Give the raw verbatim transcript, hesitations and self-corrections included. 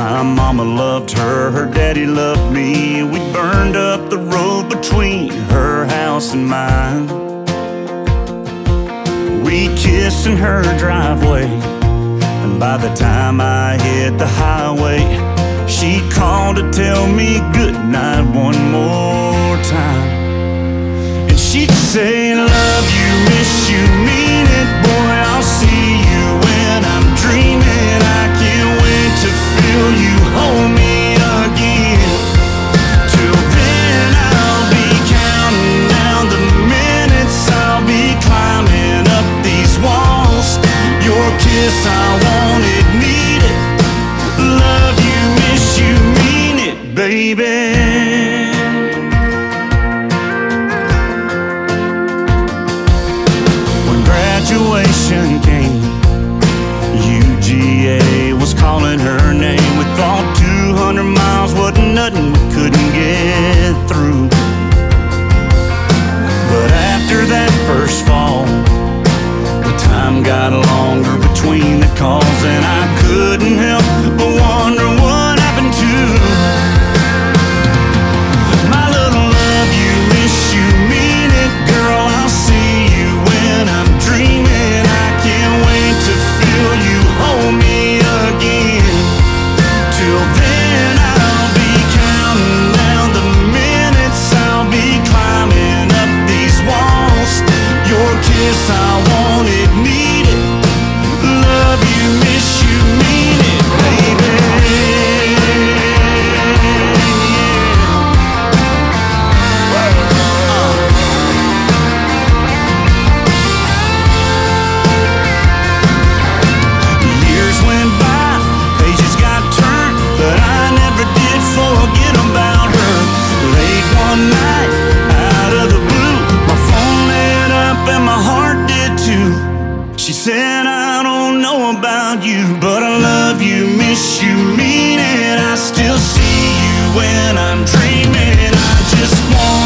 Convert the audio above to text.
My mama loved her, her daddy loved me. We burned up the road between her house and mine. We kissed in her driveway, and by the time I hit the highway, she called to tell me goodnight one more time. And she'd say, love you, miss you, mean it, boy, I'll see you when I'm dreaming. I can't wait to feel you hold me again. Till then I'll be counting down the minutes, I'll be climbing up these walls. Your kiss, I want it, need it. Love you, miss you, mean it, baby. Graduation came, U G A was calling her name. We thought two hundred miles wasn't nothing, we couldn't get through. But after that first fall, the time got longer between the calls, and I couldn't help but wonder what happened to my little love you, miss you, mean it, girl, I'll see you when I'm dreaming. I can't wait to feel you hold me again. Till then I'll be counting down the minutes, I'll be climbing up these walls. Your kiss, I want it, need it. Love you, miss you, mean it, baby. Years went by, pages got turned, but I never did forget about her. Late one night, out of the blue, my phone lit up and my heart did too. She said, I don't know about you, but I love you, miss you, mean it. I still see you when I'm dreaming. I just want